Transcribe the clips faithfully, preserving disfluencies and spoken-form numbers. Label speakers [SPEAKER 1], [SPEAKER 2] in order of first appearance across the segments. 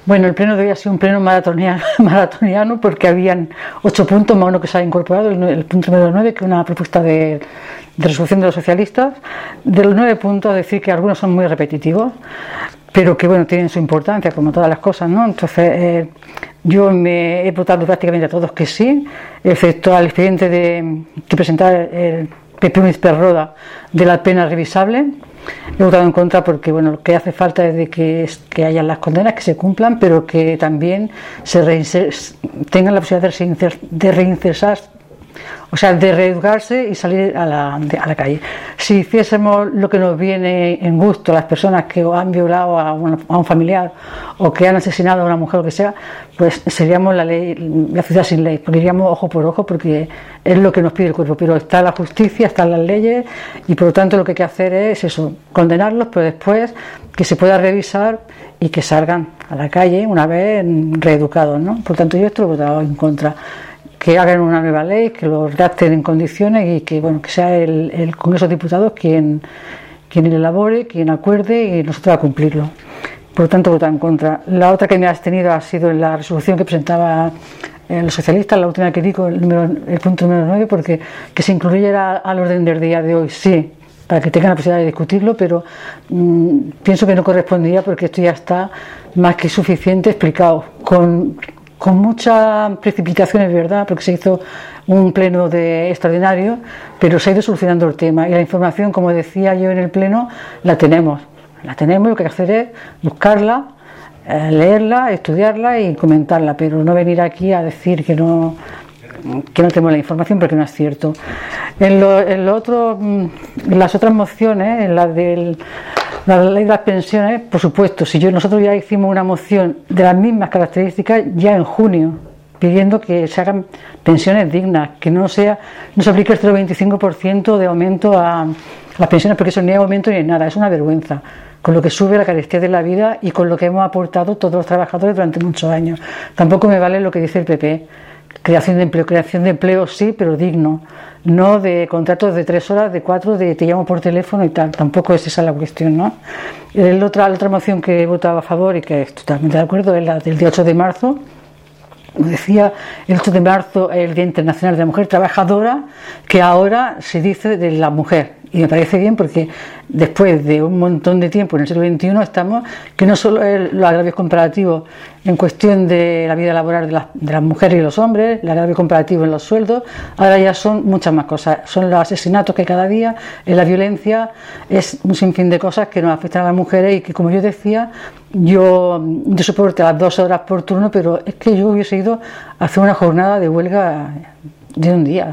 [SPEAKER 1] Bueno, el pleno de hoy ha sido un pleno maratoniano, maratoniano porque habían ocho puntos más uno que se ha incorporado, el, el punto número nueve, que es una propuesta de, de resolución de los socialistas. De los nueve puntos, decir que algunos son muy repetitivos, pero que bueno, tienen su importancia, como todas las cosas, ¿no? Entonces, eh, yo me he votado prácticamente a todos que sí, excepto al expediente de, que presentaba el P P Uniz Perroda de la pena revisable. He votado en contra porque bueno, lo que hace falta es de que, es, que haya las condenas, que se cumplan, pero que también se reinser, tengan la posibilidad de, reinser, de reinsertar, o sea, de reeducarse y salir a la, de, a la calle. Si hiciésemos lo que nos viene en gusto, las personas que han violado a un, a un familiar o que han asesinado a una mujer o lo que sea, pues seríamos la ley, la ciudad sin ley, porque iríamos ojo por ojo, porque es lo que nos pide el cuerpo. Pero está la justicia, están las leyes, y por lo tanto lo que hay que hacer es eso, condenarlos, pero después que se pueda revisar y que salgan a la calle una vez reeducados, ¿no? Por lo tanto, yo esto lo he votado en contra. Que hagan una nueva ley, que lo redacten en condiciones y que bueno, que sea el, el Congreso de Diputados quien, quien elabore, quien acuerde y nosotros a cumplirlo. Por lo tanto, votar en contra. La otra que me ha abstenido ha sido en la resolución que presentaba eh, los socialistas, la última que digo, el, número, el punto número nueve, porque que se incluyera al orden del día de hoy, sí, para que tengan la posibilidad de discutirlo, pero mmm, pienso que no correspondía porque esto ya está más que suficiente explicado, con con mucha precipitación, es verdad, porque se hizo un pleno de extraordinario, pero se ha ido solucionando el tema y la información, como decía yo en el pleno, la tenemos, la tenemos, lo que hay que hacer es buscarla, eh, leerla, estudiarla y comentarla, pero no venir aquí a decir que no que no tenemos la información porque no es cierto. En, lo, en, lo otro, en las otras mociones, en la del la ley de las pensiones, por supuesto, si yo nosotros ya hicimos una moción de las mismas características ya en junio, pidiendo que se hagan pensiones dignas, que no sea no se aplique el cero coma veinticinco por ciento de aumento a las pensiones, porque eso ni es aumento ni es nada, es una vergüenza, con lo que sube la carestía de la vida y con lo que hemos aportado todos los trabajadores durante muchos años. Tampoco me vale lo que dice el P P. Creación de empleo, creación de empleo sí, pero digno, no de contratos de tres horas, de cuatro, de te llamo por teléfono y tal, tampoco es esa la cuestión, ¿no? La otra, la otra moción que he votado a favor y que estoy totalmente de acuerdo es la del día ocho de marzo, como decía, el ocho de marzo es el Día Internacional de la Mujer Trabajadora, que ahora se dice de la mujer. Y me parece bien porque después de un montón de tiempo en el siglo veintiuno estamos, que no solo es los agravios comparativos en cuestión de la vida laboral de las, de las mujeres y los hombres, el agravio comparativo en los sueldos, ahora ya son muchas más cosas, son los asesinatos que cada día, es la violencia, es un sinfín de cosas que nos afectan a las mujeres y que, como yo decía, yo, yo soporto las dos horas por turno, pero es que yo hubiese ido a hacer una jornada de huelga de un día.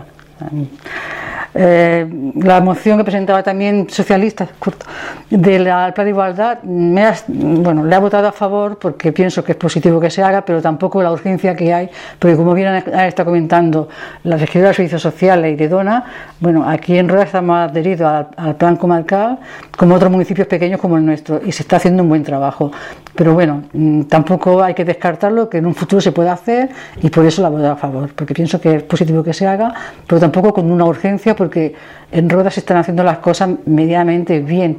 [SPEAKER 1] Eh, la moción que presentaba también socialistas del plan de igualdad me ha, bueno, le ha votado a favor porque pienso que es positivo que se haga, pero tampoco la urgencia que hay, porque como bien está comentando la regidora de Servicios Sociales y de Dona, bueno, aquí en Rueda estamos adheridos al, al plan comarcal como otros municipios pequeños como el nuestro y se está haciendo un buen trabajo, pero bueno, tampoco hay que descartarlo, que en un futuro se pueda hacer y por eso la voto a favor, porque pienso que es positivo que se haga, pero tampoco con una urgencia, porque en Rueda se están haciendo las cosas medianamente bien.